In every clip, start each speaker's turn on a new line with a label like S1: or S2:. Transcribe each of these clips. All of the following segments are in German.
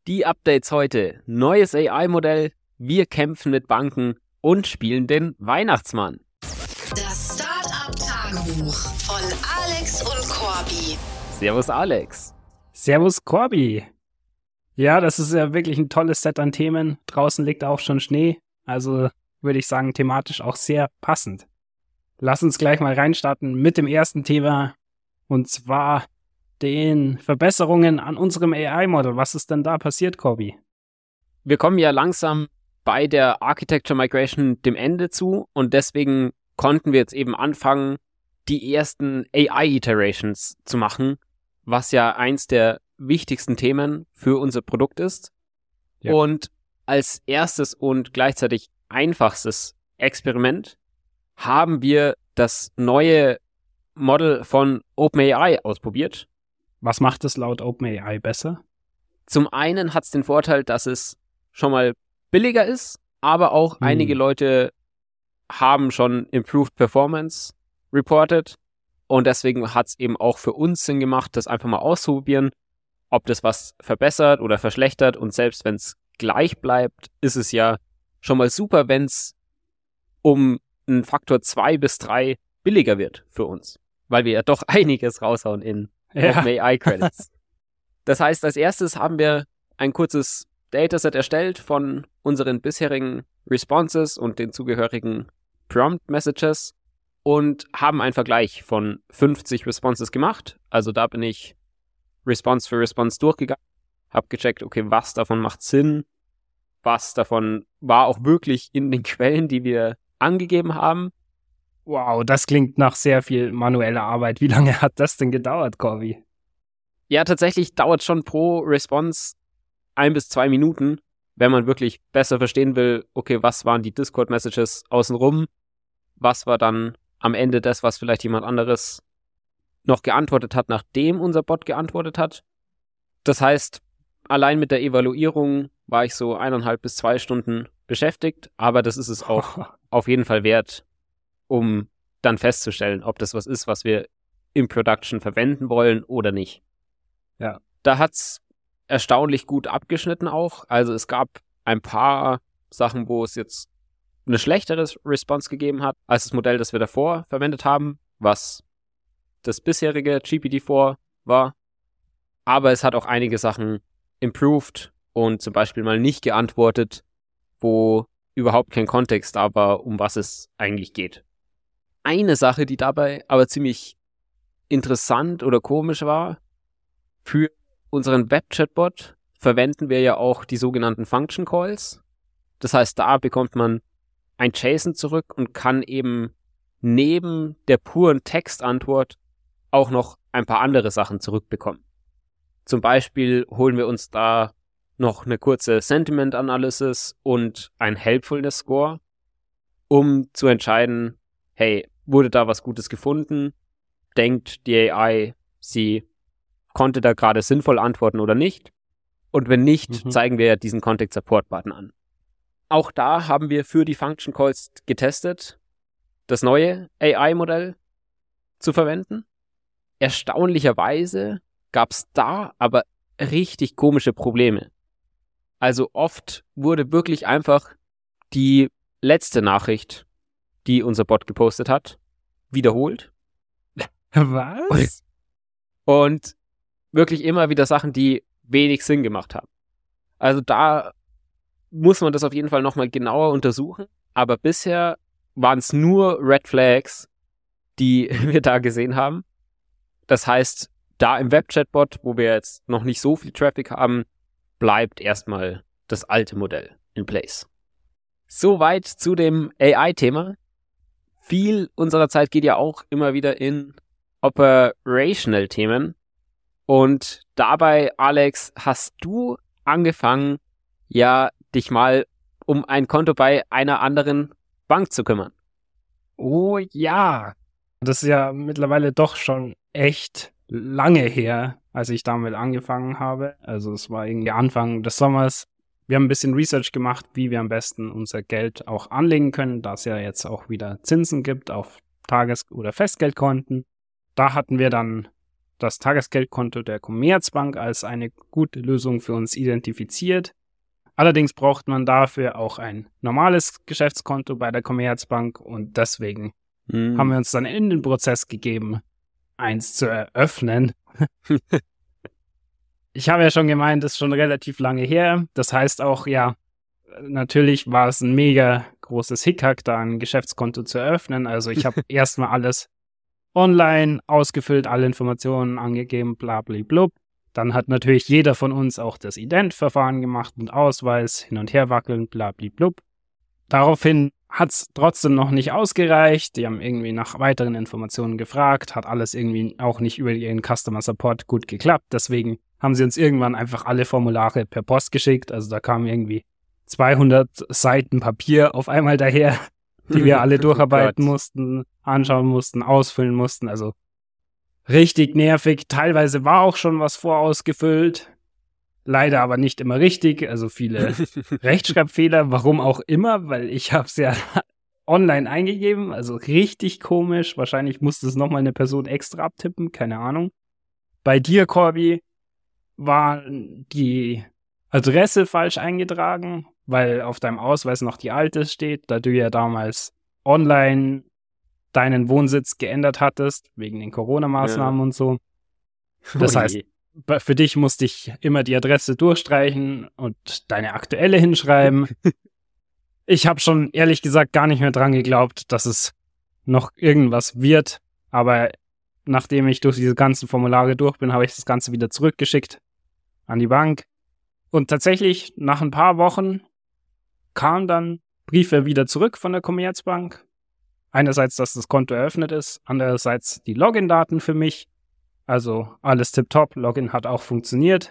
S1: Die Updates heute. Neues AI-Modell, wir kämpfen mit Banken und spielen den Weihnachtsmann.
S2: Das Startup-Tagebuch von Alex und Corby.
S1: Servus Alex.
S3: Servus Corby. Ja, das ist ja wirklich ein tolles Set an Themen. Draußen liegt auch schon Schnee, also würde ich sagen, thematisch auch sehr passend. Lass uns gleich mal reinstarten mit dem ersten Thema, und zwar den Verbesserungen an unserem AI-Model. Was ist denn da passiert, Corby?
S1: Wir kommen ja langsam bei der Architecture Migration dem Ende zu und deswegen konnten wir jetzt eben anfangen, die ersten AI-Iterations zu machen, was ja eins der wichtigsten Themen für unser Produkt ist. Ja. Und als erstes und gleichzeitig einfachstes Experiment haben wir das neue Model von OpenAI ausprobiert.
S3: Was macht es laut OpenAI besser?
S1: Zum einen hat es den Vorteil, dass es schon mal billiger ist, aber auch einige Leute haben schon Improved Performance reported und deswegen hat es eben auch für uns Sinn gemacht, das einfach mal auszuprobieren, ob das was verbessert oder verschlechtert, und selbst wenn es gleich bleibt, ist es ja schon mal super, wenn es um einen Faktor 2 bis 3 billiger wird für uns, weil wir ja doch einiges raushauen in OpenAI-Credits. Das heißt, als erstes haben wir ein kurzes Dataset erstellt von unseren bisherigen Responses und den zugehörigen Prompt-Messages und haben einen Vergleich von 50 Responses gemacht. Also da bin ich Response für Response durchgegangen, habe gecheckt, okay, was davon macht Sinn, was davon war auch wirklich in den Quellen, die wir angegeben haben.
S3: Wow, das klingt nach sehr viel manueller Arbeit. Wie lange hat das denn gedauert, Corby?
S1: Ja, tatsächlich dauert schon pro Response 1 bis 2 Minuten, wenn man wirklich besser verstehen will, okay, was waren die Discord-Messages außenrum, was war dann am Ende das, was vielleicht jemand anderes noch geantwortet hat, nachdem unser Bot geantwortet hat. Das heißt, allein mit der Evaluierung war ich so 1,5 bis 2 Stunden beschäftigt, aber das ist es auch auf jeden Fall wert, um dann festzustellen, ob das was ist, was wir im Production verwenden wollen oder nicht.
S3: Ja.
S1: Da hat's erstaunlich gut abgeschnitten auch. Also es gab ein paar Sachen, wo es jetzt eine schlechtere Response gegeben hat, als das Modell, das wir davor verwendet haben, was das bisherige GPT-4 war. Aber es hat auch einige Sachen improved und zum Beispiel mal nicht geantwortet, wo überhaupt kein Kontext da war, um was es eigentlich geht. Eine Sache, die dabei aber ziemlich interessant oder komisch war: für unseren Web-Chatbot verwenden wir ja auch die sogenannten Function Calls. Das heißt, da bekommt man ein JSON zurück und kann eben neben der puren Textantwort auch noch ein paar andere Sachen zurückbekommen. Zum Beispiel holen wir uns da noch eine kurze Sentiment Analysis und ein Helpfulness Score, um zu entscheiden, hey, wurde da was Gutes gefunden? Denkt die AI, sie konnte da gerade sinnvoll antworten oder nicht? Und wenn nicht, zeigen wir diesen Contact Support Button an. Auch da haben wir für die Function Calls getestet, das neue AI-Modell zu verwenden. Erstaunlicherweise gab es da aber richtig komische Probleme. Also oft wurde wirklich einfach die letzte Nachricht, die unser Bot gepostet hat, wiederholt.
S3: Was?
S1: Und wirklich immer wieder Sachen, die wenig Sinn gemacht haben. Also da muss man das auf jeden Fall nochmal genauer untersuchen. Aber bisher waren es nur Red Flags, die wir da gesehen haben. Das heißt, da im Web-Chatbot, wo wir jetzt noch nicht so viel Traffic haben, bleibt erstmal das alte Modell in place. Soweit zu dem AI-Thema. Viel unserer Zeit geht ja auch immer wieder in Operational-Themen. Und dabei, Alex, hast du angefangen, ja, dich mal um ein Konto bei einer anderen Bank zu kümmern.
S3: Oh ja, das ist ja mittlerweile doch schon echt lange her, als ich damit angefangen habe. Also es war irgendwie Anfang des Sommers. Wir haben ein bisschen Research gemacht, wie wir am besten unser Geld auch anlegen können, da es ja jetzt auch wieder Zinsen gibt auf Tages- oder Festgeldkonten. Da hatten wir dann das Tagesgeldkonto der Commerzbank als eine gute Lösung für uns identifiziert. Allerdings braucht man dafür auch ein normales Geschäftskonto bei der Commerzbank und deswegen haben wir uns dann in den Prozess gegeben, eins zu eröffnen. Ich habe ja schon gemeint, das ist schon relativ lange her. Das heißt auch, ja, natürlich war es ein mega großes Hickhack, da ein Geschäftskonto zu eröffnen. Also ich habe erstmal alles online ausgefüllt, alle Informationen angegeben, blablablub. Dann hat natürlich jeder von uns auch das Ident-Verfahren gemacht und Ausweis, hin und her wackeln, blablablub. Daraufhin hat es trotzdem noch nicht ausgereicht. Die haben irgendwie nach weiteren Informationen gefragt, hat alles irgendwie auch nicht über ihren Customer Support gut geklappt. Deswegen haben sie uns irgendwann einfach alle Formulare per Post geschickt. Also da kamen irgendwie 200 Seiten Papier auf einmal daher, die wir alle durcharbeiten mussten, anschauen mussten, ausfüllen mussten. Also richtig nervig. Teilweise war auch schon was vorausgefüllt. Leider aber nicht immer richtig. Also viele Rechtschreibfehler. Warum auch immer, weil ich habe es ja online eingegeben. Also richtig komisch. Wahrscheinlich musste es nochmal eine Person extra abtippen. Keine Ahnung. Bei dir, Corby, war die Adresse falsch eingetragen, weil auf deinem Ausweis noch die alte steht, da du ja damals online deinen Wohnsitz geändert hattest, wegen den Corona-Maßnahmen und so. Das heißt, für dich musste ich immer die Adresse durchstreichen und deine aktuelle hinschreiben. Ich habe schon ehrlich gesagt gar nicht mehr dran geglaubt, dass es noch irgendwas wird, aber nachdem ich durch diese ganzen Formulare durch bin, habe ich das Ganze wieder zurückgeschickt an die Bank. Und tatsächlich, nach ein paar Wochen kamen dann Briefe wieder zurück von der Commerzbank. Einerseits, dass das Konto eröffnet ist, andererseits die Login-Daten für mich. Also alles tipptopp, Login hat auch funktioniert.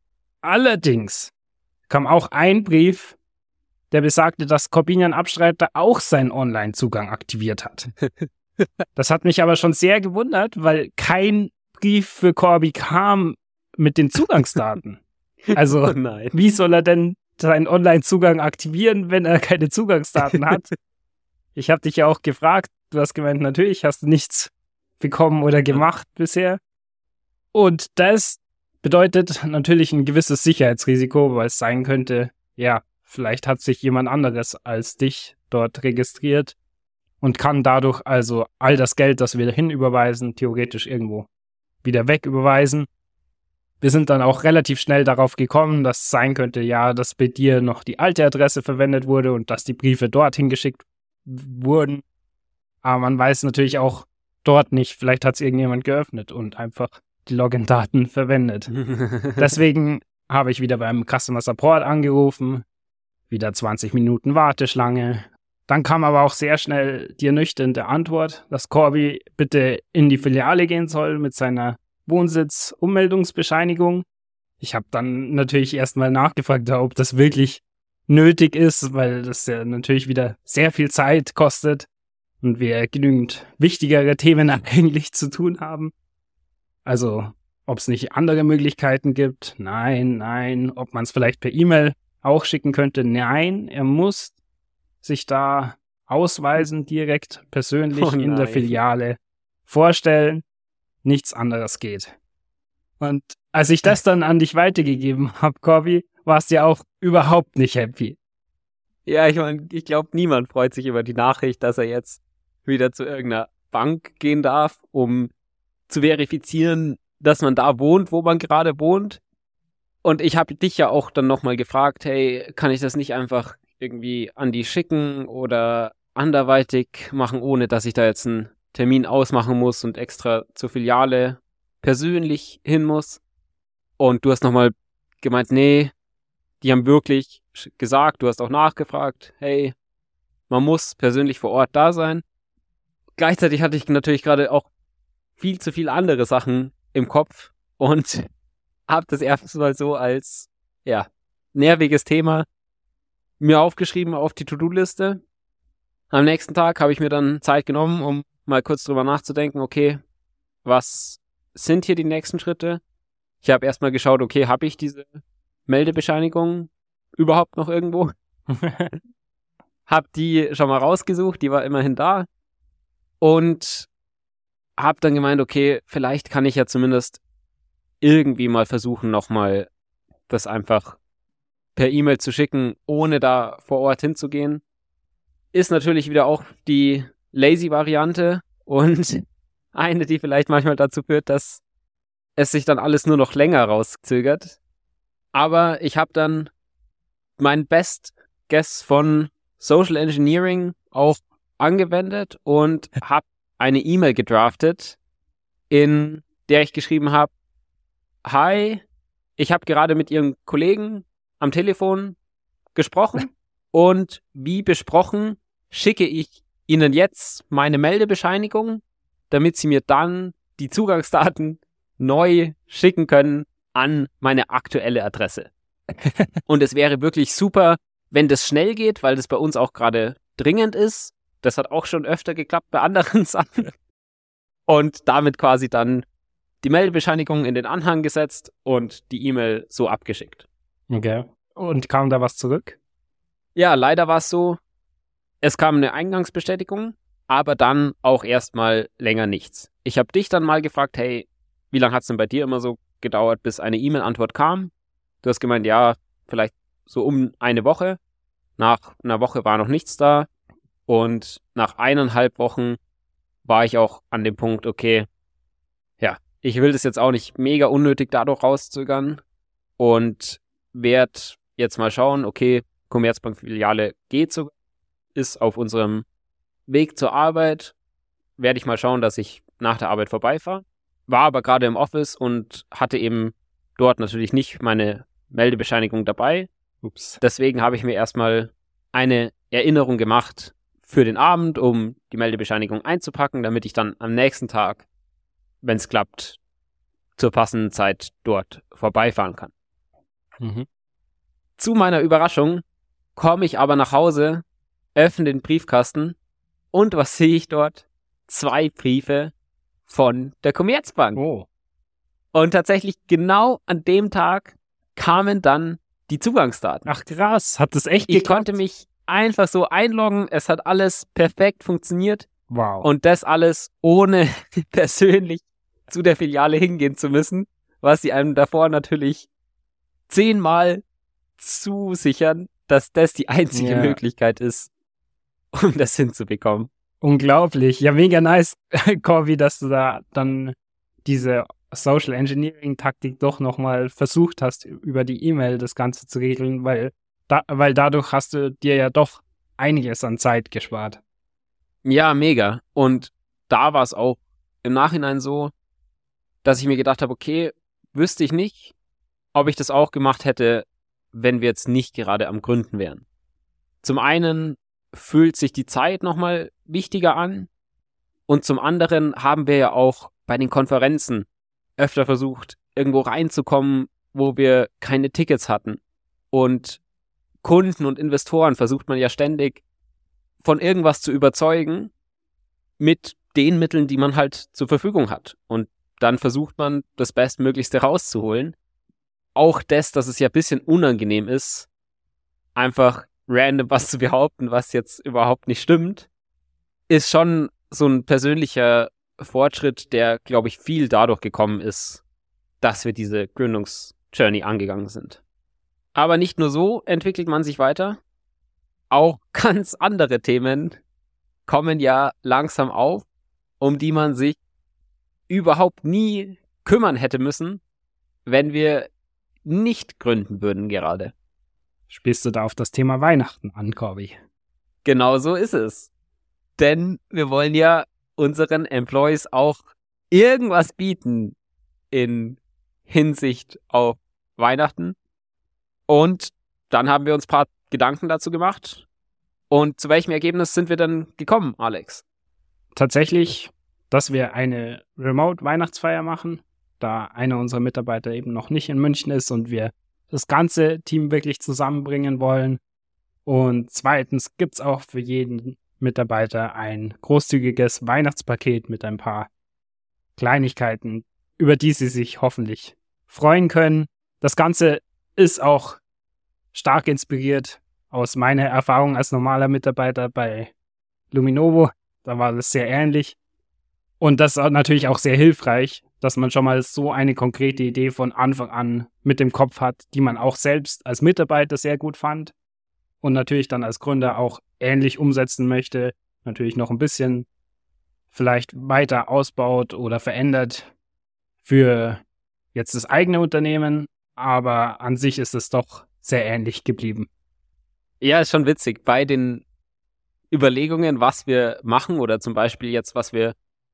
S3: Allerdings kam auch ein Brief, der besagte, dass Corbinian Abstreiter auch seinen Online-Zugang aktiviert hat. Das hat mich aber schon sehr gewundert, weil kein Brief für Corby kam mit den Zugangsdaten. Also, wie soll er denn seinen Online-Zugang aktivieren, wenn er keine Zugangsdaten hat? Ich habe dich ja auch gefragt, du hast gemeint, natürlich hast du nichts bekommen oder gemacht bisher. Und das bedeutet natürlich ein gewisses Sicherheitsrisiko, weil es sein könnte, ja, vielleicht hat sich jemand anderes als dich dort registriert und kann dadurch also all das Geld, das wir hinüberweisen, theoretisch irgendwo wieder wegüberweisen. Wir sind dann auch relativ schnell darauf gekommen, dass es sein könnte, ja, dass bei dir noch die alte Adresse verwendet wurde und dass die Briefe dorthin geschickt wurden. Aber man weiß natürlich auch dort nicht, vielleicht hat es irgendjemand geöffnet und einfach die Login-Daten verwendet. Deswegen habe ich wieder beim Customer Support angerufen, wieder 20 Minuten Warteschlange. Dann kam aber auch sehr schnell die ernüchternde Antwort, dass Corby bitte in die Filiale gehen soll mit seiner Wohnsitz-Ummeldungsbescheinigung. Ich habe dann natürlich erstmal nachgefragt, ob das wirklich nötig ist, weil das ja natürlich wieder sehr viel Zeit kostet und wir genügend wichtigere Themen eigentlich zu tun haben. Also, ob es nicht andere Möglichkeiten gibt? Nein. Ob man es vielleicht per E-Mail auch schicken könnte? Nein, er muss sich da ausweisen, direkt persönlich in der Filiale vorstellen. Nichts anderes geht. Und als ich das dann an dich weitergegeben habe, Corby, warst du ja auch überhaupt nicht happy.
S1: Ja, ich meine, ich glaube, niemand freut sich über die Nachricht, dass er jetzt wieder zu irgendeiner Bank gehen darf, um zu verifizieren, dass man da wohnt, wo man gerade wohnt. Und ich habe dich ja auch dann nochmal gefragt, hey, kann ich das nicht einfach irgendwie an die schicken oder anderweitig machen, ohne dass ich da jetzt einen Termin ausmachen muss und extra zur Filiale persönlich hin muss. Und du hast nochmal gemeint, nee, die haben wirklich gesagt, du hast auch nachgefragt, hey, man muss persönlich vor Ort da sein. Gleichzeitig hatte ich natürlich gerade auch viel zu viele andere Sachen im Kopf und habe das erstmal so als, ja, nerviges Thema mir aufgeschrieben auf die To-Do-Liste. Am nächsten Tag habe ich mir dann Zeit genommen, um mal kurz drüber nachzudenken, okay, was sind hier die nächsten Schritte? Ich habe erstmal geschaut, okay, habe ich diese Meldebescheinigung überhaupt noch irgendwo? Hab die schon mal rausgesucht, die war immerhin da. Und habe dann gemeint, okay, vielleicht kann ich ja zumindest irgendwie mal versuchen, nochmal das einfach per E-Mail zu schicken, ohne da vor Ort hinzugehen. Ist natürlich wieder auch die Lazy-Variante und eine, die vielleicht manchmal dazu führt, dass es sich dann alles nur noch länger rauszögert. Aber ich habe dann mein Best Guess von Social Engineering auch angewendet und habe eine E-Mail gedraftet, in der ich geschrieben habe: Hi, ich habe gerade mit Ihren Kollegen am Telefon gesprochen und wie besprochen schicke ich Ihnen jetzt meine Meldebescheinigung, damit Sie mir dann die Zugangsdaten neu schicken können an meine aktuelle Adresse. Und es wäre wirklich super, wenn das schnell geht, weil das bei uns auch gerade dringend ist. Das hat auch schon öfter geklappt bei anderen Sachen. Und damit quasi dann die Meldebescheinigung in den Anhang gesetzt und die E-Mail so abgeschickt.
S3: Okay. Und kam da was zurück?
S1: Ja, leider war es so, es kam eine Eingangsbestätigung, aber dann auch erstmal länger nichts. Ich habe dich dann mal gefragt, hey, wie lange hat es denn bei dir immer so gedauert, bis eine E-Mail-Antwort kam? Du hast gemeint, ja, vielleicht so um eine Woche. Nach einer Woche war noch nichts da. Und nach 1,5 Wochen war ich auch an dem Punkt, okay, ja, ich will das jetzt auch nicht mega unnötig dadurch rauszögern und werde jetzt mal schauen, okay, Commerzbank-Filiale geht so, ist auf unserem Weg zur Arbeit, werde ich mal schauen, dass ich nach der Arbeit vorbeifahre. War aber gerade im Office und hatte eben dort natürlich nicht meine Meldebescheinigung dabei.
S3: Ups.
S1: Deswegen habe ich mir erstmal eine Erinnerung gemacht für den Abend, um die Meldebescheinigung einzupacken, damit ich dann am nächsten Tag, wenn es klappt, zur passenden Zeit dort vorbeifahren kann.
S3: Mhm.
S1: Zu meiner Überraschung komme ich aber nach Hause, öffne den Briefkasten und was sehe ich dort? 2 Briefe von der Commerzbank.
S3: Oh.
S1: Und tatsächlich genau an dem Tag kamen dann die Zugangsdaten.
S3: Ach krass, hat das echt
S1: Ich
S3: geklappt?
S1: konnte mich einfach so einloggen, es hat alles perfekt funktioniert
S3: Wow.
S1: und das alles ohne persönlich zu der Filiale hingehen zu müssen, was sie einem davor natürlich 10-mal zusichern, dass das die einzige
S3: Ja.
S1: Möglichkeit ist, um das hinzubekommen.
S3: Unglaublich. Ja, mega nice, Corby, dass du da dann diese Social Engineering Taktik doch nochmal versucht hast, über die E-Mail das Ganze zu regeln, weil dadurch hast du dir ja doch einiges an Zeit gespart.
S1: Ja, mega. Und da war es auch im Nachhinein so, dass ich mir gedacht habe, okay, wüsste ich nicht, ob ich das auch gemacht hätte, wenn wir jetzt nicht gerade am Gründen wären. Zum einen fühlt sich die Zeit nochmal wichtiger an und zum anderen haben wir ja auch bei den Konferenzen öfter versucht, irgendwo reinzukommen, wo wir keine Tickets hatten. Und Kunden und Investoren versucht man ja ständig von irgendwas zu überzeugen mit den Mitteln, die man halt zur Verfügung hat. Und dann versucht man, das Bestmöglichste rauszuholen. Auch das, dass es ja ein bisschen unangenehm ist, einfach random was zu behaupten, was jetzt überhaupt nicht stimmt, ist schon so ein persönlicher Fortschritt, der, glaube ich, viel dadurch gekommen ist, dass wir diese Gründungsjourney angegangen sind. Aber nicht nur so entwickelt man sich weiter, auch ganz andere Themen kommen ja langsam auf, um die man sich überhaupt nie kümmern hätte müssen, wenn wir nicht gründen würden gerade.
S3: Spielst du da auf das Thema Weihnachten an, Corby?
S1: Genau so ist es. Denn wir wollen ja unseren Employees auch irgendwas bieten in Hinsicht auf Weihnachten. Und dann haben wir uns ein paar Gedanken dazu gemacht. Und zu welchem Ergebnis sind wir dann gekommen, Alex?
S3: Tatsächlich, dass wir eine Remote-Weihnachtsfeier machen, da einer unserer Mitarbeiter eben noch nicht in München ist und wir das ganze Team wirklich zusammenbringen wollen. Und zweitens gibt's auch für jeden Mitarbeiter ein großzügiges Weihnachtspaket mit ein paar Kleinigkeiten, über die sie sich hoffentlich freuen können. Das Ganze ist auch stark inspiriert aus meiner Erfahrung als normaler Mitarbeiter bei Luminovo. Da war das sehr ähnlich. Und das ist natürlich auch sehr hilfreich, dass man schon mal so eine konkrete Idee von Anfang an mit dem Kopf hat, die man auch selbst als Mitarbeiter sehr gut fand und natürlich dann als Gründer auch ähnlich umsetzen möchte, natürlich noch ein bisschen vielleicht weiter ausbaut oder verändert für jetzt das eigene Unternehmen, aber an sich ist es doch sehr ähnlich geblieben.
S1: Ja, ist schon witzig. Bei den Überlegungen, was wir machen oder zum Beispiel jetzt, was wir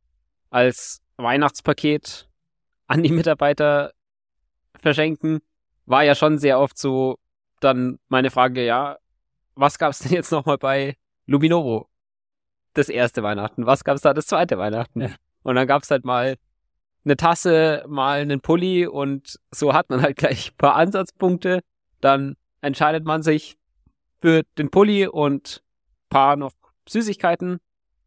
S1: als Weihnachtspaket an die Mitarbeiter verschenken, war ja schon sehr oft so dann meine Frage, ja, was gab es denn jetzt nochmal bei Luminovo? Das erste Weihnachten. Was gab es da das zweite Weihnachten? Ja. Und dann gab es halt mal eine Tasse, mal einen Pulli und so hat man halt gleich ein paar Ansatzpunkte. Dann entscheidet man sich für den Pulli und ein paar noch Süßigkeiten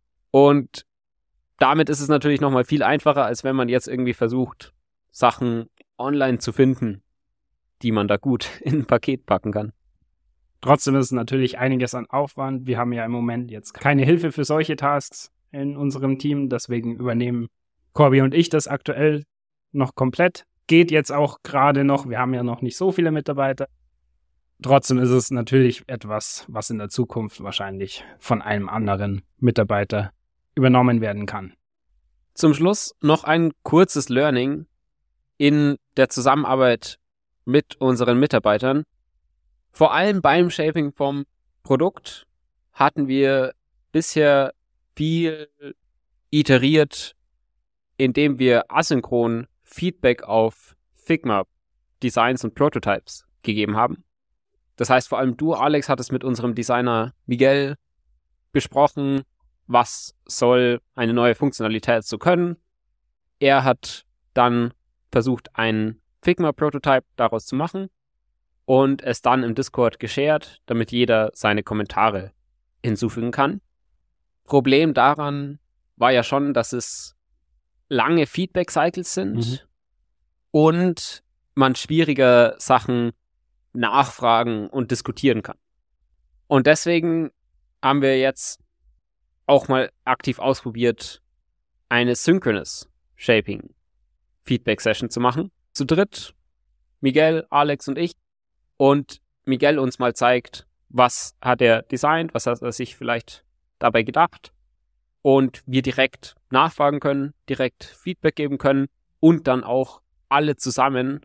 S1: und damit ist es natürlich nochmal viel einfacher, als wenn man jetzt irgendwie versucht, Sachen online zu finden, die man da gut in ein Paket packen kann.
S3: Trotzdem ist es natürlich einiges an Aufwand. Wir haben ja im Moment jetzt keine Hilfe für solche Tasks in unserem Team. Deswegen übernehmen Corby und ich das aktuell noch komplett. Geht jetzt auch gerade noch. Wir haben ja noch nicht so viele Mitarbeiter. Trotzdem ist es natürlich etwas, was in der Zukunft wahrscheinlich von einem anderen Mitarbeiter übernommen werden kann.
S1: Zum Schluss noch ein kurzes Learning in der Zusammenarbeit mit unseren Mitarbeitern. Vor allem beim Shaping vom Produkt hatten wir bisher viel iteriert, indem wir asynchron Feedback auf Figma Designs und Prototypes gegeben haben. Das heißt, vor allem du, Alex, hattest mit unserem Designer Miguel besprochen, was soll eine neue Funktionalität so können. Er hat dann versucht, ein Figma-Prototype daraus zu machen und es dann im Discord geshared, damit jeder seine Kommentare hinzufügen kann. Problem daran war ja schon, dass es lange Feedback-Cycles sind und man schwieriger Sachen nachfragen und diskutieren kann. Und deswegen haben wir jetzt auch mal aktiv ausprobiert, eine Synchronous Shaping Feedback Session zu machen. Zu dritt, Miguel, Alex und ich. Und Miguel uns mal zeigt, was hat er designt, was hat er sich vielleicht dabei gedacht. Und wir direkt nachfragen können, direkt Feedback geben können und dann auch alle zusammen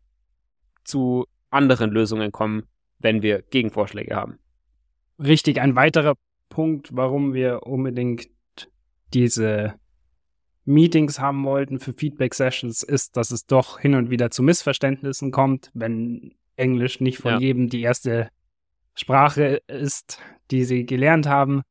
S1: zu anderen Lösungen kommen, wenn wir Gegenvorschläge haben.
S3: Richtig, ein weiterer Punkt, warum wir unbedingt diese Meetings haben wollten für Feedback-Sessions, ist, dass es doch hin und wieder zu Missverständnissen kommt, wenn Englisch nicht von jedem die erste Sprache ist, die sie gelernt haben.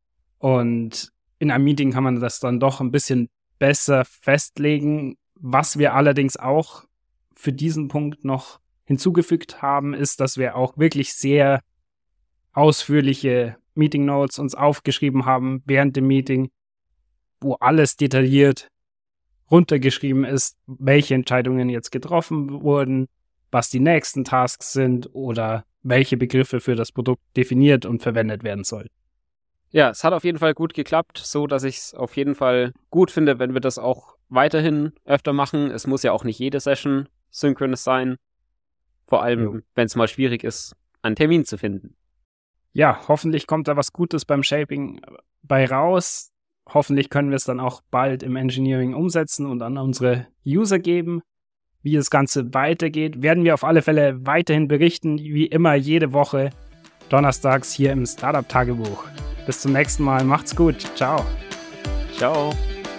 S3: Und in einem Meeting kann man das dann doch ein bisschen besser festlegen. Was wir allerdings auch für diesen Punkt noch hinzugefügt haben, ist, dass wir auch wirklich sehr ausführliche Meeting Notes uns aufgeschrieben haben während dem Meeting, wo alles detailliert runtergeschrieben ist, welche Entscheidungen jetzt getroffen wurden, was die nächsten Tasks sind oder welche Begriffe für das Produkt definiert und verwendet werden sollen.
S1: Ja, es hat auf jeden Fall gut geklappt, so dass ich es auf jeden Fall gut finde, wenn wir das auch weiterhin öfter machen. Es muss ja auch nicht jede Session synchronous sein, vor allem wenn es mal schwierig ist, einen Termin zu finden.
S3: Ja, hoffentlich kommt da was Gutes beim Shaping bei raus. Hoffentlich können wir es dann auch bald im Engineering umsetzen und an unsere User geben. Wie das Ganze weitergeht, werden wir auf alle Fälle weiterhin berichten, wie immer jede Woche, donnerstags hier im Startup-Tagebuch. Bis zum nächsten Mal, macht's gut, ciao.
S1: Ciao.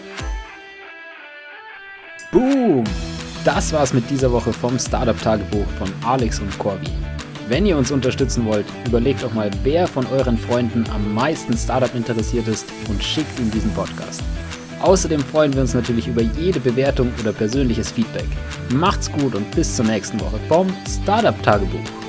S1: Boom! Das war's mit dieser Woche vom Startup-Tagebuch von Alex und Corby. Wenn ihr uns unterstützen wollt, überlegt doch mal, wer von euren Freunden am meisten Startup interessiert ist und schickt ihm diesen Podcast. Außerdem freuen wir uns natürlich über jede Bewertung oder persönliches Feedback. Macht's gut und bis zur nächsten Woche vom Startup Tagebuch.